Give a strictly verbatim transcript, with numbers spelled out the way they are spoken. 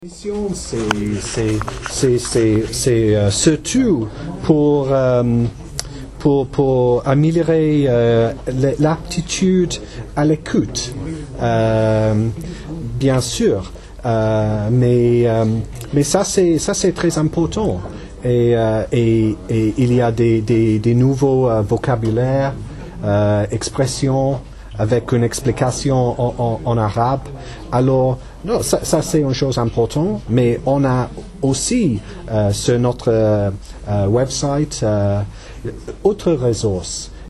C'est euh, surtout pour, euh, pour, pour améliorer euh, l'aptitude à l'écoute, euh, bien sûr, euh, mais, euh, mais ça c'est ça c'est très important. Et, euh, et, et il y a des, des, des nouveaux euh, vocabulaires, euh, expressions avec une explication en, en, en arabe. Alors, non, ça, ça c'est une chose importante, mais on a aussi euh, sur notre euh, euh, website euh, autres ressources